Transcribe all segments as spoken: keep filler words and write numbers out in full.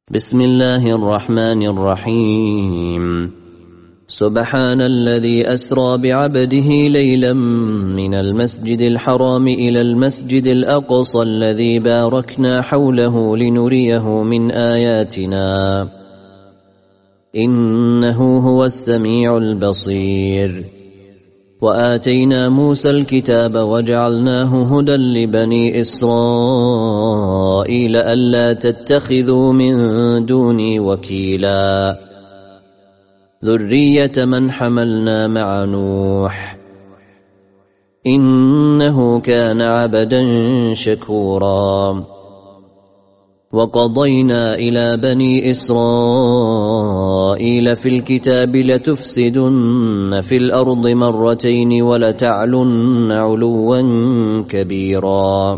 بسم الله الرحمن الرحيم. سبحان الذي أسرى بعبده ليلا من المسجد الحرام إلى المسجد الأقصى الذي باركنا حوله لنريه من آياتنا إنه هو السميع البصير. وآتينا موسى الكتاب وجعلناه هدى لبني إسرائيل ألا تتخذوا من دوني وكيلا ذرية من حملنا مع نوح إنه كان عبدا شكورا. وقضينا إلى بني إسرائيل في الكتاب لتفسدن في الأرض مرتين ولتعلن علوا كبيرا.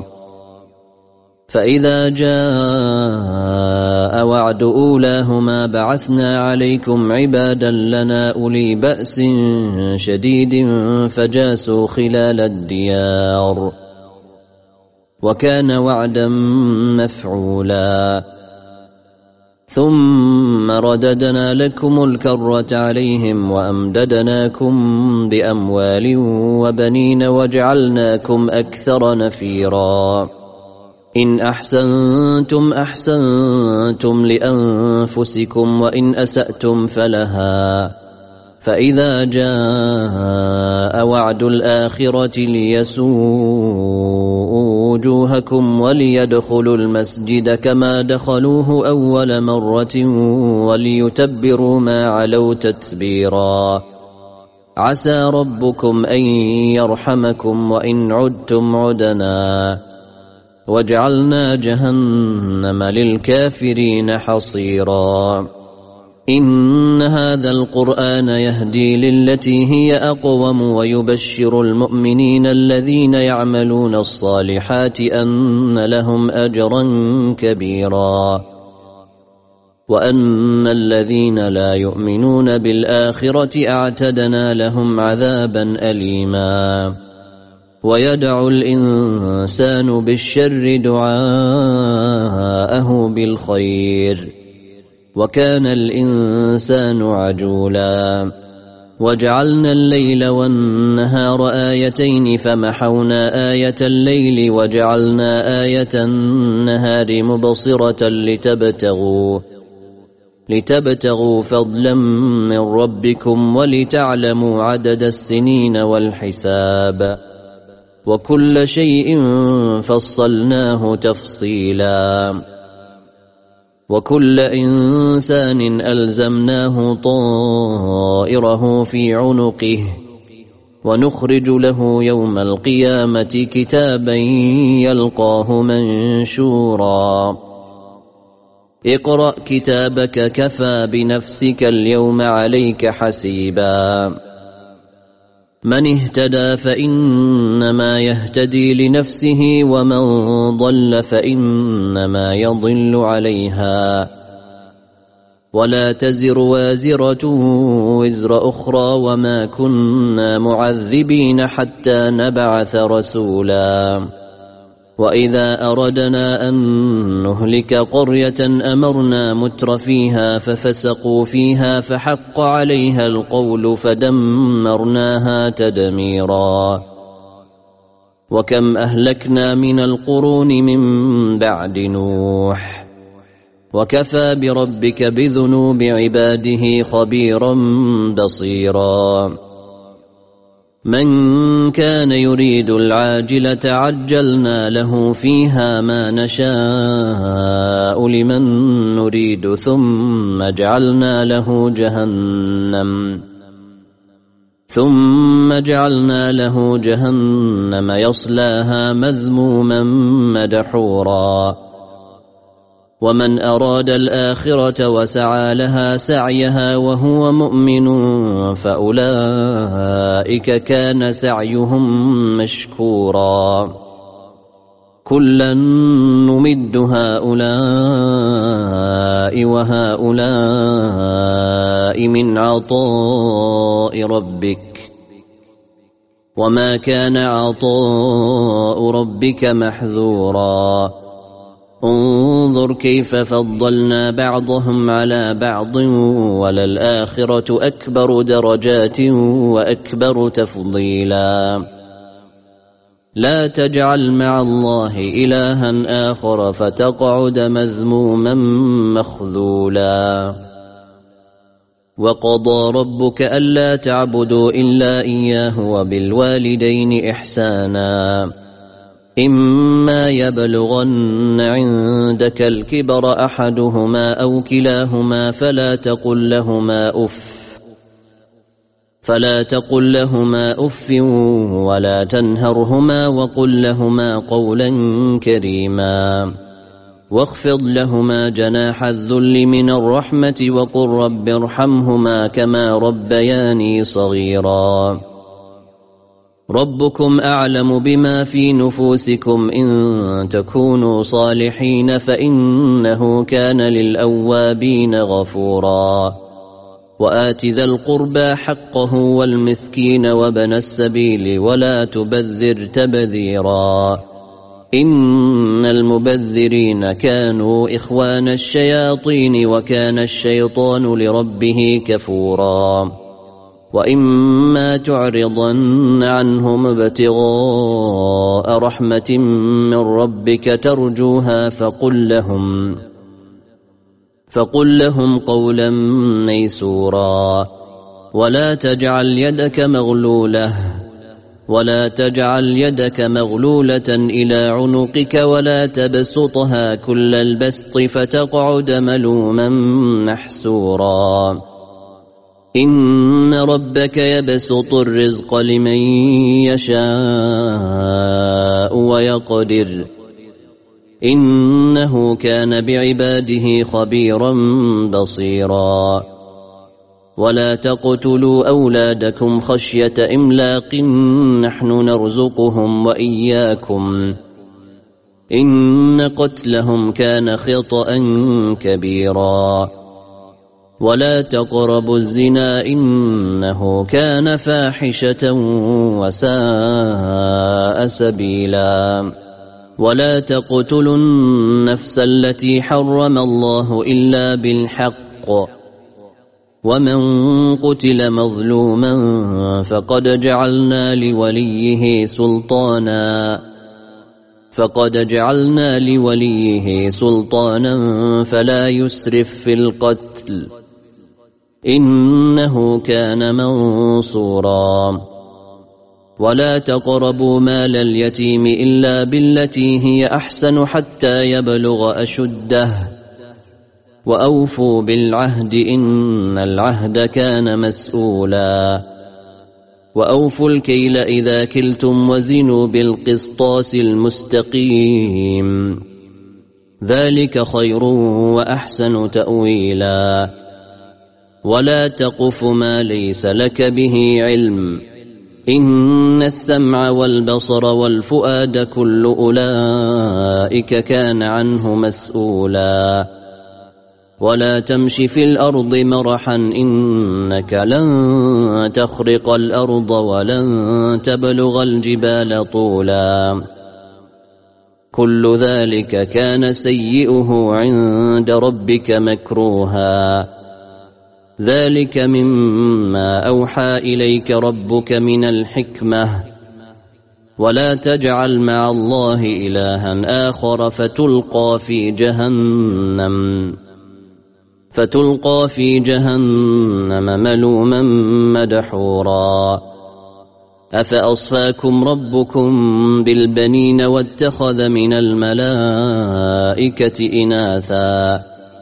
فإذا جاء وعد أولاهما بعثنا عليكم عبادا لنا أولي بأس شديد فجاسوا خلال الديار وكان وعدا مفعولا. ثم رددنا لكم الكرة عليهم وأمددناكم بأموال وبنين وجعلناكم أكثر نفيرا. إن أحسنتم أحسنتم لأنفسكم وإن أسأتم فلها. فإذا جاء وعد الآخرة ليسوءوا وجوهكم وليدخلوا المسجد كما دخلوه أول مرة وليتبروا ما علوا تتبيرا. عسى ربكم أن يرحمكم وإن عدتم عدنا وجعلنا جهنم للكافرين حصيرا. إن هذا القرآن يهدي للتي هي أقوم ويبشر المؤمنين الذين يعملون الصالحات أن لهم أجرا كبيرا وأن الذين لا يؤمنون بالآخرة أعتدنا لهم عذابا أليما. ويدعو الإنسان بالشر دعاءه بالخير وكان الإنسان عجولا. وجعلنا الليل والنهار آيتين فمحونا آية الليل وجعلنا آية النهار مبصرة لتبتغوا لتبتغوا فضلا من ربكم ولتعلموا عدد السنين والحساب وكل شيء فصلناه تفصيلا. وكل إنسان ألزمناه طائره في عنقه ونخرج له يوم القيامة كتابا يلقاه منشورا. اقرأ كتابك كفى بنفسك اليوم عليك حسيبا. من اهتدى فإنما يهتدي لنفسه ومن ضل فإنما يضل عليها ولا تزر وازرة وزر أخرى وما كنا معذبين حتى نبعث رسولا. وإذا أردنا أن نهلك قرية أمرنا متر فيها ففسقوا فيها فحق عليها القول فدمرناها تدميرا. وكم أهلكنا من القرون من بعد نوح وكفى بربك بذنوب عباده خبيرا بصيرا. من كان يريد العاجلة عجلنا له فيها ما نشاء لمن نريد ثم جعلنا له جهنم ثم جعلنا له جهنم يصلاها مذموما مدحورا. ومن أراد الآخرة وسعى لها سعيها وهو مؤمن فأولئك كان سعيهم مشكورا. كلا نمد هؤلاء وهؤلاء من عطاء ربك وما كان عطاء ربك محذورا. انظر انظر كيف فضلنا بعضهم على بعض وللآخرة أكبر درجات وأكبر تفضيلا لا تجعل مع الله إلها آخر فتقعد مذموما مخذولا وقضى ربك ألا تعبدوا إلا إياه وبالوالدين إحسانا إما يبلغن عندك الكبر أحدهما أو كلاهما فلا تقل لهما أف فلا تقل لهما أف ولا تنهرهما وقل لهما قولا كريما واخفض لهما جناح الذل من الرحمة وقل رب ارحمهما كما ربياني صغيرا ربكم أعلم بما في نفوسكم إن تكونوا صالحين فإنه كان للأوابين غفورا وآت ذا القربى حقه والمسكين وابن السبيل ولا تبذر تبذيرا إن المبذرين كانوا إخوان الشياطين وكان الشيطان لربه كفورا وإما تعرضن عنهم ابتغاء رحمة من ربك ترجوها فقل لهم فقل لهم قولا ميسورا ولا تجعل يدك مغلولة ولا تجعل يدك مغلولة إلى عنقك ولا تبسطها كل البسط فتقعد ملوما محسورا إن ربك يبسط الرزق لمن يشاء ويقدر إنه كان بعباده خبيرا بصيرا ولا تقتلوا أولادكم خشية إملاق نحن نرزقهم وإياكم إن قتلهم كان خطأ كبيرا ولا تقربوا الزنا إنه كان فاحشة وساء سبيلا ولا تقتلوا النفس التي حرم الله إلا بالحق ومن قتل مظلوما فقد جعلنا لوليه سلطانا فقد جعلنا لوليه سلطانا فلا يسرف في القتل إنه كان منصورا ولا تقربوا مال اليتيم إلا بالتي هي أحسن حتى يبلغ أشده وأوفوا بالعهد إن العهد كان مسؤولا وأوفوا الكيل إذا كلتم وزنوا بالقسطاس المستقيم ذلك خير وأحسن تأويلا ولا تقف ما ليس لك به علم إن السمع والبصر والفؤاد كل أولئك كان عنه مسؤولا ولا تمش في الأرض مرحا إنك لن تخرق الأرض ولن تبلغ الجبال طولا كل ذلك كان سيئه عند ربك مكروها ذلك مما أوحى إليك ربك من الحكمة ولا تجعل مع الله إلها آخر فتلقى في جهنم فتلقى في جهنم ملوما مدحورا أفأصفاكم ربكم بالبنين واتخذ من الملائكة إناثا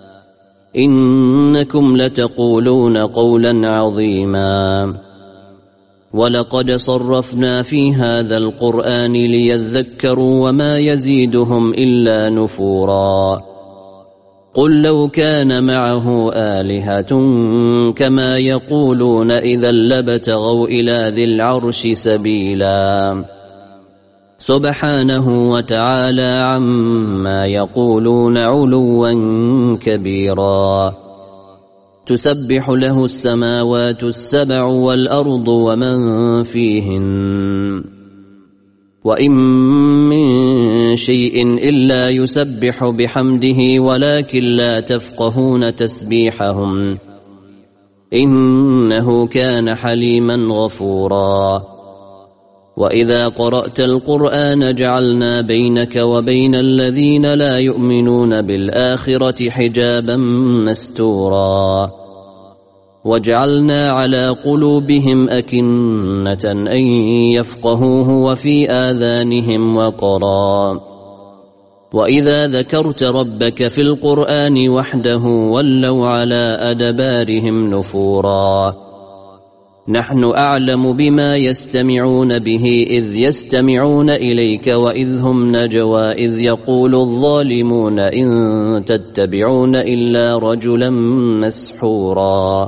إنكم لتقولون قولا عظيما ولقد صرفنا في هذا القرآن ليذكروا وما يزيدهم إلا نفورا قل لو كان معه آلهة كما يقولون إذا لابتغوا إلى ذي العرش سبيلا سبحانه وتعالى عما يقولون علوا كبيرا تسبح له السماوات السبع والأرض ومن فيهن وإن من شيء إلا يسبح بحمده ولكن لا تفقهون تسبيحهم إنه كان حليما غفورا وإذا قرأت القرآن جعلنا بينك وبين الذين لا يؤمنون بالآخرة حجابا مستورا وجعلنا على قلوبهم أكنة أن يفقهوه وفي آذانهم وقرا وإذا ذكرت ربك في القرآن وحده ولوا على أدبارهم نفورا نحن أعلم بما يستمعون به إذ يستمعون إليك وإذ هم نجوى إذ يقول الظالمون إن تتبعون إلا رجلا مسحورا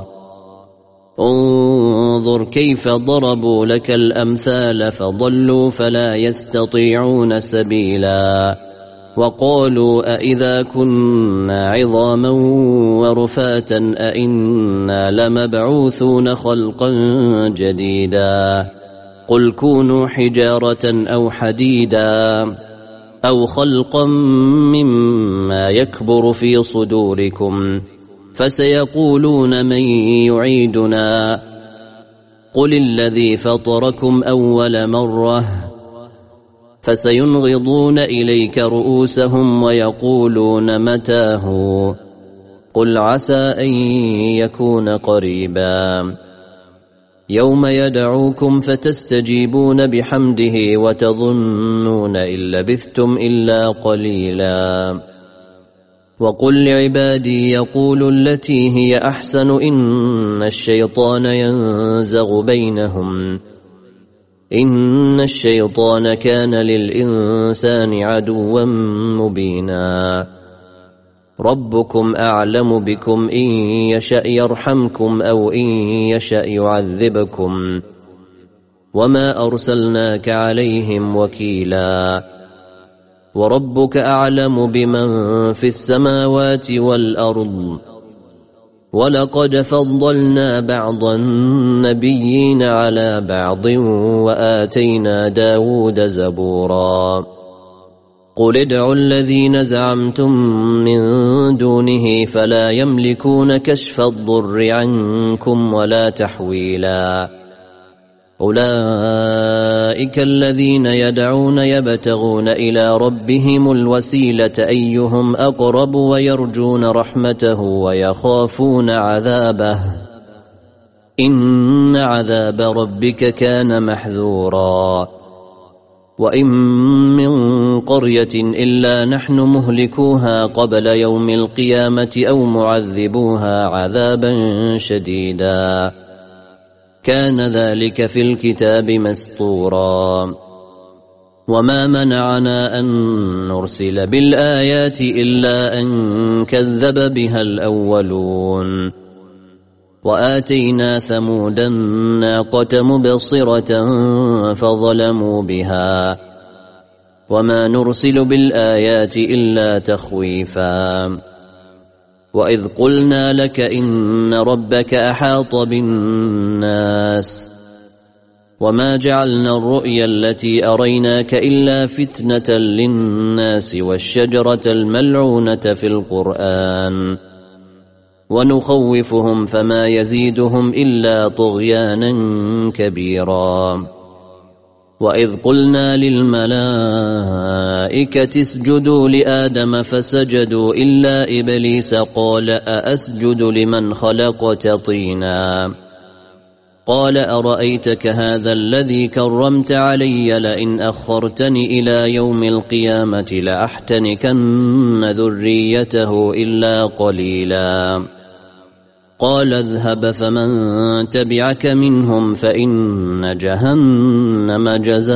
انظر كيف ضربوا لك الأمثال فضلوا فلا يستطيعون سبيلا وقالوا أإذا كنا عظاما ورفاتا أإنا لمبعوثون خلقا جديدا قل كونوا حجارة أو حديدا أو خلقا مما يكبر في صدوركم فسيقولون من يعيدنا قل الذي فطركم أول مرة فسينغضون إليك رؤوسهم ويقولون متاه قل عسى أن يكون قريبا يوم يدعوكم فتستجيبون بحمده وتظنون إن لبثتم إلا قليلا وقل لعبادي يقولوا التي هي أحسن إن الشيطان ينزغ بينهم إن الشيطان كان للإنسان عدوا مبينا ربكم أعلم بكم إن يشأ يرحمكم أو إن يشأ يعذبكم وما أرسلناك عليهم وكيلا وربك أعلم بمن في السماوات والأرض ولقد فضلنا بعض النبيين على بعض وآتينا داود زبورا قل ادعوا الذين زعمتم من دونه فلا يملكون كشف الضر عنكم ولا تحويلا أولئك الذين يدعون يبتغون إلى ربهم الوسيلة أيهم أقرب ويرجون رحمته ويخافون عذابه إن عذاب ربك كان محذورا وإن من قرية إلا نحن مهلكوها قبل يوم القيامة أو معذبوها عذابا شديدا كان ذلك في الكتاب مسطورا وما منعنا أن نرسل بالآيات إلا أن كذب بها الأولون وآتينا ثمود الناقة مبصرة فظلموا بها وما نرسل بالآيات إلا تخويفا وإذ قلنا لك إن ربك أحاط بالناس وما جعلنا الرؤيا التي أريناك إلا فتنة للناس والشجرة الملعونة في القرآن ونخوفهم فما يزيدهم إلا طغيانا كبيرا وإذ قلنا للملائكة اسجدوا لآدم فسجدوا إلا إبليس قال أأسجد لمن خلقت طينا قال أرأيتك هذا الذي كرمت علي لئن أخرتني إلى يوم القيامة لأحتنكن ذريته إلا قليلا قال اذهب فمن تبعك منهم فإن جهنم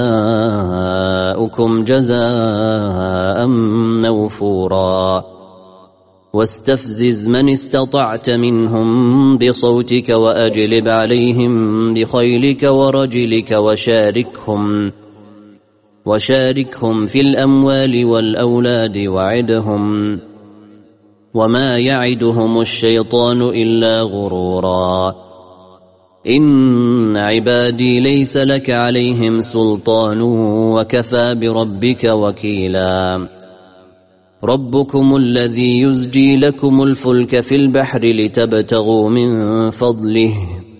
جزاؤكم جزاء موفورا واستفزز من استطعت منهم بصوتك وأجلب عليهم بخيلك ورجلك وشاركهم وشاركهم في الأموال والأولاد وعدهم وما يعدهم الشيطان إلا غرورا إن عبادي ليس لك عليهم سلطان وكفى بربك وكيلا ربكم الذي يزجي لكم الفلك في البحر لتبتغوا من فضله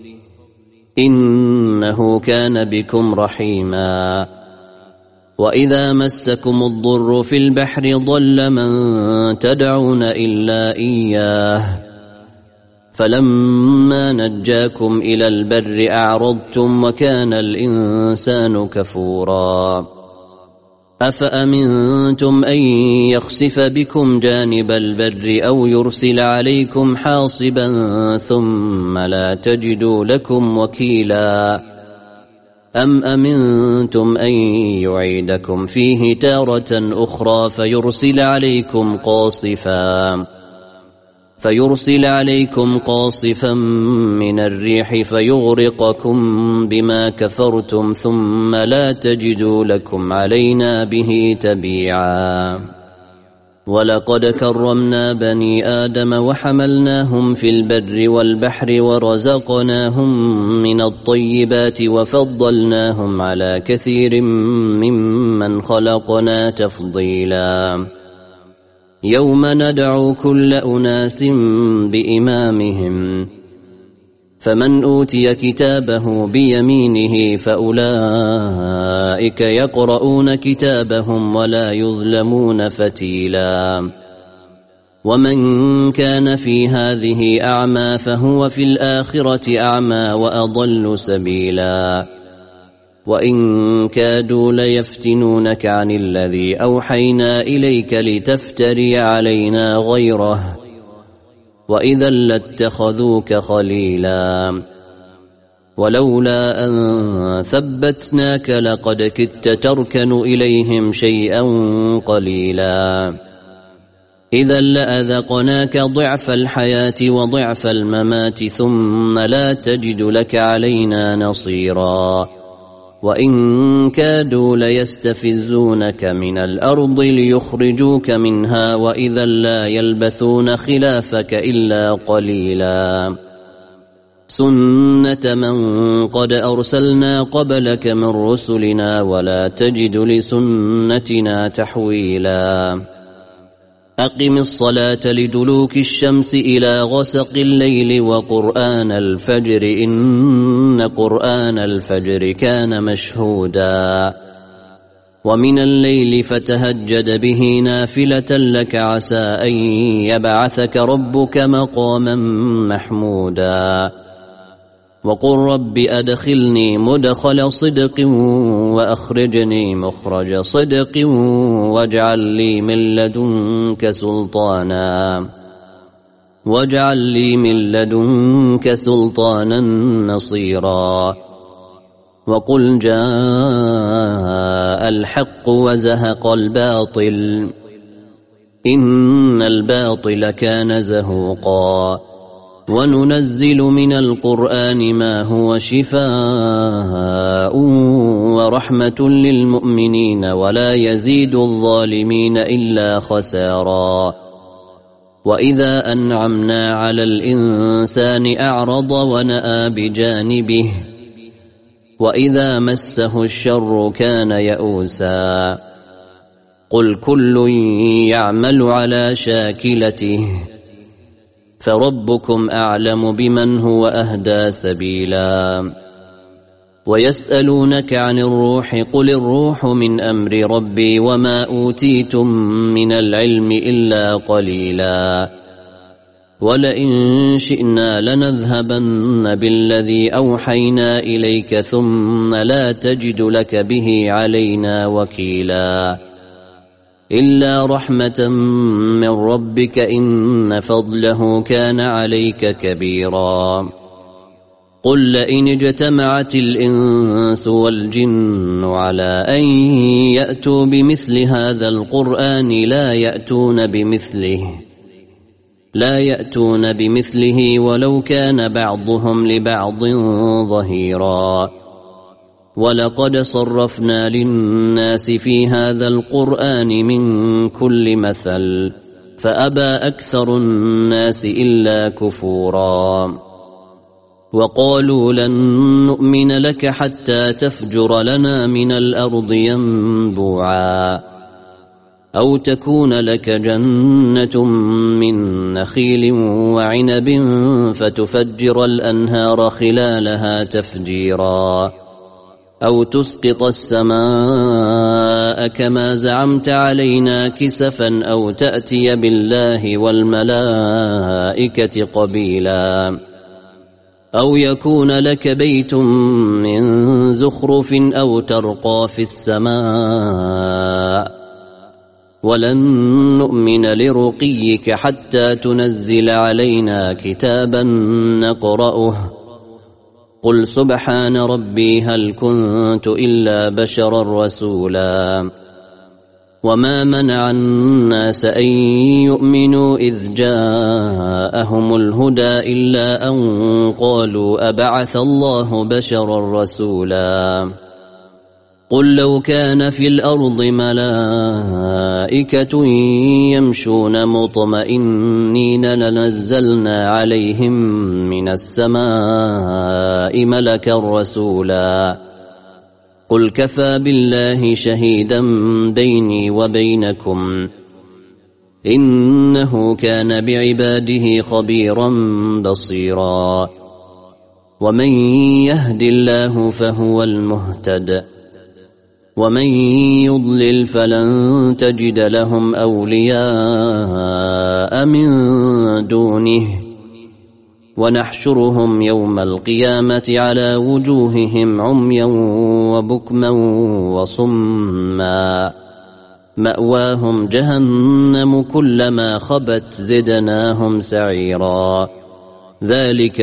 إنه كان بكم رحيما وإذا مسكم الضر في البحر ضل من تدعون إلا إياه فلما نجاكم إلى البر أعرضتم وكان الإنسان كفورا أفأمنتم أن يخسف بكم جانب البر أو يرسل عليكم حاصبا ثم لا تجدوا لكم وكيلا أم أمنتم أن يعيدكم فيه تارة أخرى فيرسل عليكم قاصفا فيرسل عليكم قاصفا من الريح فيغرقكم بما كفرتم ثم لا تجدوا لكم علينا به تبيعا ولقد كرمنا بني آدم وحملناهم في البر والبحر ورزقناهم من الطيبات وفضلناهم على كثير ممن خلقنا تفضيلا يوم ندعو كل أناس بإمامهم فمن أوتي كتابه بيمينه فأولئك يقرؤون كتابهم ولا يظلمون فتيلا ومن كان في هذه أعمى فهو في الآخرة أعمى وأضل سبيلا وإن كادوا ليفتنونك عن الذي أوحينا إليك لتفتري علينا غيره وإذا لاتخذوك خليلا ولولا أن ثبتناك لقد كدت تركن إليهم شيئا قليلا إذا لأذقناك ضعف الحياة وضعف الممات ثم لا تجد لك علينا نصيرا وإن كادوا ليستفزونك من الأرض ليخرجوك منها وإذا لا يلبثون خلافك إلا قليلا سنة من قد أرسلنا قبلك من رسلنا ولا تجد لسنتنا تحويلا أقم الصلاة لدلوك الشمس إلى غسق الليل وقرآن الفجر إن قرآن الفجر كان مشهودا ومن الليل فتهجد به نافلة لك عسى أن يبعثك ربك مقاما محمودا وقل رب أدخلني مدخل صدق وأخرجني مخرج صدق واجعل لي من لدنك سلطانا واجعل لي من لدنك سلطانا نصيرا وقل جاء الحق وزهق الباطل إن الباطل كان زهوقا وننزل من القرآن ما هو شفاء ورحمة للمؤمنين ولا يزيد الظالمين إلا خسارا وإذا أنعمنا على الإنسان أعرض ونأى بجانبه وإذا مسه الشر كان يئوسا قل كل يعمل على شاكلته فربكم أعلم بمن هو أهدى سبيلا ويسألونك عن الروح قل الروح من أمر ربي وما أوتيتم من العلم إلا قليلا ولئن شئنا لنذهبن بالذي أوحينا إليك ثم لا تجد لك به علينا وكيلا إلا رحمة من ربك إن فضله كان عليك كبيرا قل لئن اجتمعت الإنس والجن على أن يأتوا بمثل هذا القرآن لا يأتون بمثله لا يأتون بمثله ولو كان بعضهم لبعض ظهيرا ولقد صرفنا للناس في هذا القرآن من كل مثل فأبى أكثر الناس إلا كفورا وقالوا لن نؤمن لك حتى تفجر لنا من الأرض ينبوعا أو تكون لك جنة من نخيل وعنب فتفجر الأنهار خلالها تفجيرا أو تسقط السماء كما زعمت علينا كسفا أو تأتي بالله والملائكة قبيلا أو يكون لك بيت من زخرف أو ترقى في السماء ولن نؤمن لرقيك حتى تنزل علينا كتابا نقرأه قل سبحان ربي هل كنت إلا بشرا رسولا وما منع الناس أن يؤمنوا إذ جاءهم الهدى إلا أن قالوا أبعث الله بشرا رسولا قل لو كان في الأرض ملائكة يمشون مطمئنين لنزلنا عليهم من السماء ملكا رسولا قل كفى بالله شهيدا بيني وبينكم إنه كان بعباده خبيرا بصيرا ومن يهد الله فهو المهتد ومن يضلل فلن تجد لهم أولياء من دونه ونحشرهم يوم القيامة على وجوههم عميا وبكما وصما مأواهم جهنم كلما خبت زدناهم سعيرا ذلك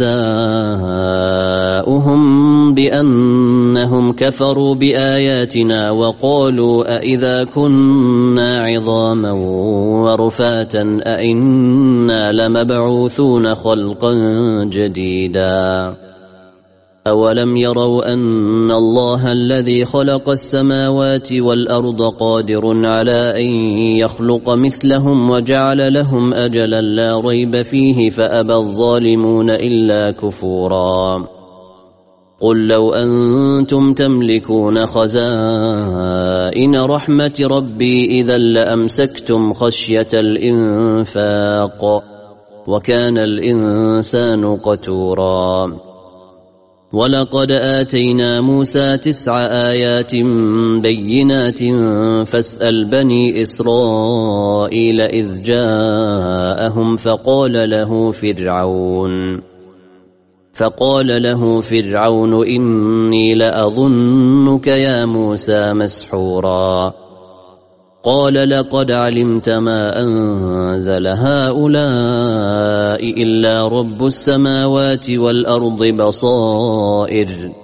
جزاؤهم بأنهم كفروا بآياتنا وقالوا أئذا كنا عظاما ورفاتا أئنا لمبعوثون خلقا جديدا أولم يروا أن الله الذي خلق السماوات والأرض قادر على أن يخلق مثلهم وجعل لهم أجلا لا ريب فيه فأبى الظالمون إلا كفورا قل لو أنتم تملكون خزائن رحمة ربي إذا لأمسكتم خشية الإنفاق وكان الإنسان قتورا ولقد آتينا موسى تسع آيات بينات فاسأل بني إسرائيل إذ جاءهم فقال له فرعون فقال له فرعون إني لأظنك يا موسى مسحورا قال لقد علمت ما أنزل هؤلاء إلا رب السماوات والأرض بصائر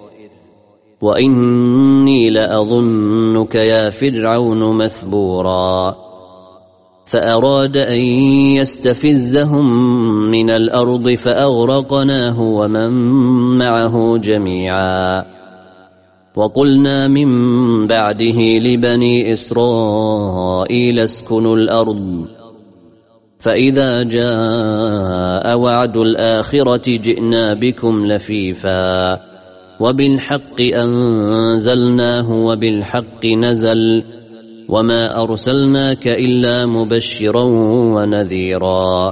وإني لأظنك يا فرعون مثبورا فأراد أن يستفزهم من الأرض فأغرقناه ومن معه جميعا وقلنا من بعده لبني إسرائيل اسكنوا الأرض فإذا جاء وعد الآخرة جئنا بكم لفيفا وبالحق أنزلناه وبالحق نزل وما أرسلناك إلا مبشرا ونذيرا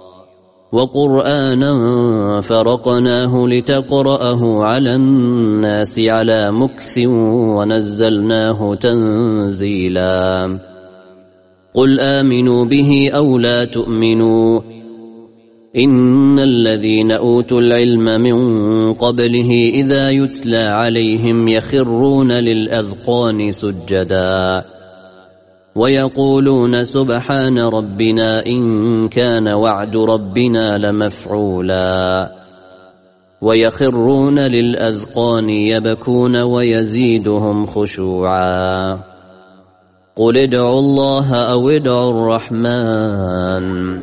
وقرآنا فرقناه لتقرأه على الناس على مكث ونزلناه تنزيلا قل آمنوا به أو لا تؤمنوا إن الذين أوتوا العلم من قبله إذا يتلى عليهم يخرون للأذقان سجدا ويقولون سبحان ربنا إن كان وعد ربنا لمفعولا ويخرون للأذقان يبكون ويزيدهم خشوعا قل ادعوا الله أو ادعوا الرحمن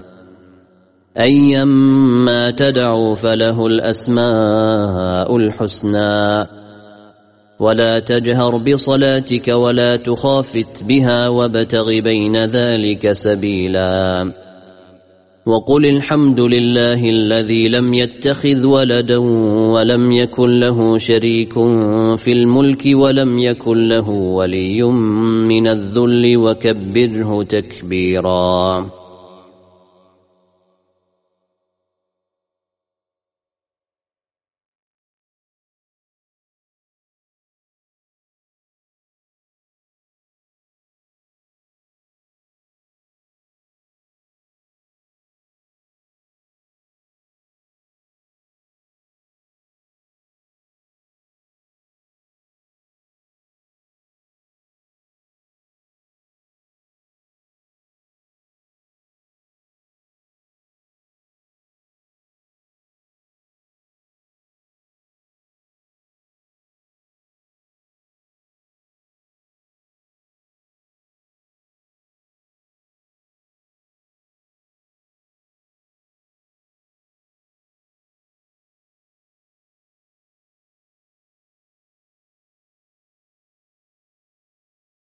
أيما تدعوا فله الأسماء الحسنى ولا تجهر بصلاتك ولا تخافت بها وابتغ بين ذلك سبيلا وقل الحمد لله الذي لم يتخذ ولدا ولم يكن له شريك في الملك ولم يكن له ولي من الذل وكبره تكبيرا.